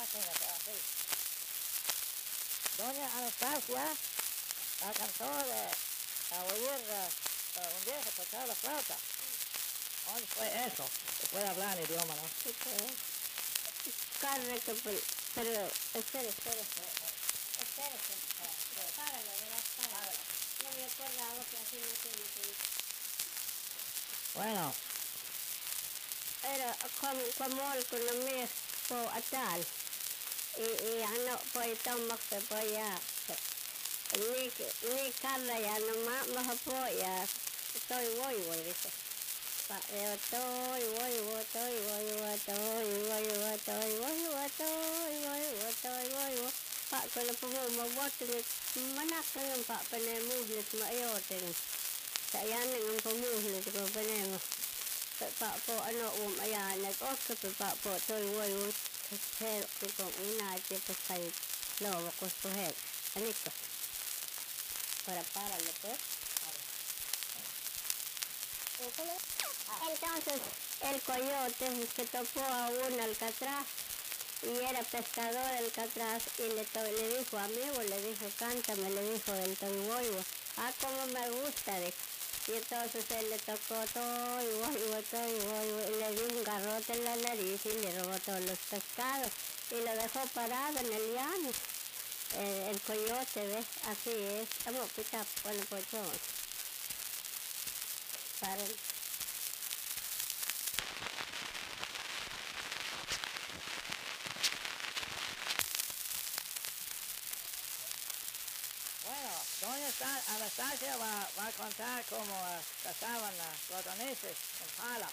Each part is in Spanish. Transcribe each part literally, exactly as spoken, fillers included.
Imagínate, así. Doña Anastasia alcanzó de, a oír uh, un día que tocaba la flauta. ¿Dónde fue eso? Se puede hablar en idioma, ¿no? Sí, pues. Correcto, pero, pero espere, espere. Espérese. Páralo, verás, páralo. No me acordaba que así no tiene que ir. Bueno. Era como, como el con la mía po atal. Y, y ano po itong magpapoya. Ni, ni karla ya nomás mahapoya. Estoy voy, voy, dice. Pa, yo estoy voy, voy, estoy voy, voy, estoy voy, voy, estoy voy, voy, estoy voy, voy, estoy voy, voy. Pa, kalau pumu mabutin manak ng pa panemuhlit maayotin. Kaya ng pamuhlit ko panemo. Pa po ano um ayan nag-ok pa po toy woy woy her ko una que pues kay lobo ko so her. Anito. Para para lo pues. Entonces el coyote que topó a un alcatraz y era pescador el alcatraz y le, to le dijo amigo, le dijo cántame, le dijo el toiboibo, ah como me gusta, dijo. Y entonces él le tocó toiboibo, toiboibo y le dio un garrote en la nariz y le robó todos los pescados y lo dejó parado en el llano. Eh, el coyote, ¿ves? Así es. Vamos a picar, bueno pues todo. Paren. Bueno, doña Anastasia va, va a contar cómo uh, cazaban uh, los daneses en Pala.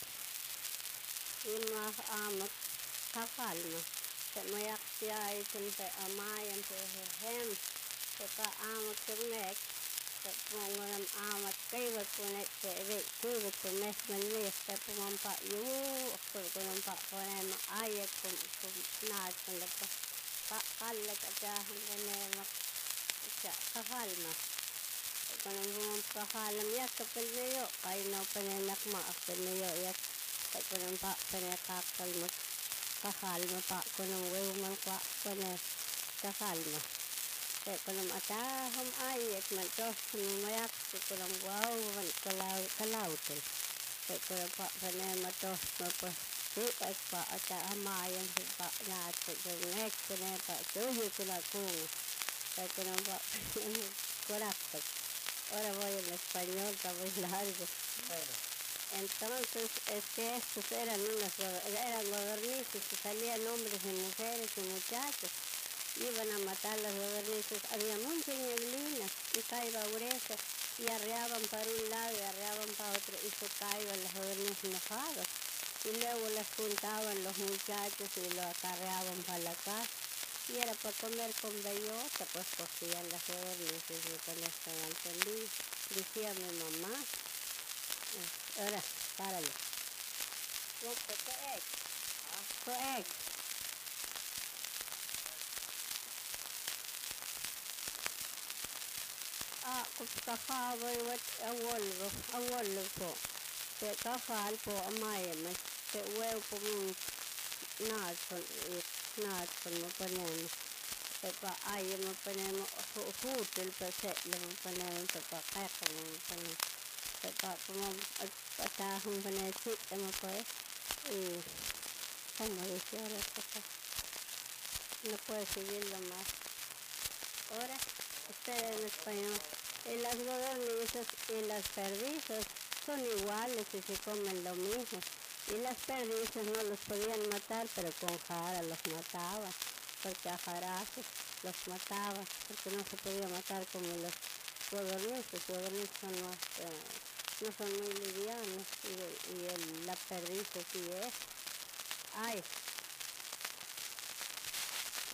Y más amas kafalma. Se me yaksia itin pe amayan pe hem. Se pa amat kumek. Se pongan amat kaiwa kunek se re kuwa kumek manlis. Se pumampa yu. Kumampa ponema ayat kum kum naat kumlepa. Pa kalak atahan ganema. Sa kafalma. Kung ang kahalam yak kapal na yo, kaya na panenak maakal na yo yak. Kaya kung ang pa panekakal mo, kahalma pa, kung ang waw man pa panek kahalma. Kaya kung ang ataham ayat man to, kung mayak, kung ang waw man kalaw, kalawtin. Kaya kung ang pa panema to, mapa, Kaya pa atahamayan pa natin, kung nek panepa, suhi ko na kung. Kaya kung ang pa panema, kurakot. Ahora voy en español, está muy largo. Bueno. Entonces, es que estos eran unas, eran gobernizos, que salían hombres y mujeres y muchachos. Iban a matar a los gobernizos. Había mucha neblina y caíba gruesa. Y arreaban para un lado y arreaban para otro. Y se caían los gobernizos enojados. Y luego las juntaban los muchachos y los acarreaban para la casa. Y era para comer con bellota, pues cogían las gobernizas y con esto no entendí. Decía mi mamá, ahora, párale. Look at the egg. The egg. Ah, kakawal wat awolgo, awolgo po. Te kakal po amayaman. Te huevo po mong nason, nason mo panema. Tepa ay mo panema, hutil pa set mo panema, tepa kaka mo panema. Tepa po mo atahong panema sit mo po eh. Y, ¿cómo dice ahora tepa? No puedo seguirlo más. Ahora, usted en español. Y las godornizas y las perdices son iguales y se comen lo mismo. Y las perdices no los podían matar, pero con jara los mataba. Porque a jarazos los mataba, porque no se podía matar como los codornices. Los codornices son más, eh, no son muy livianos y, y el, la perdiz sí es. Ay,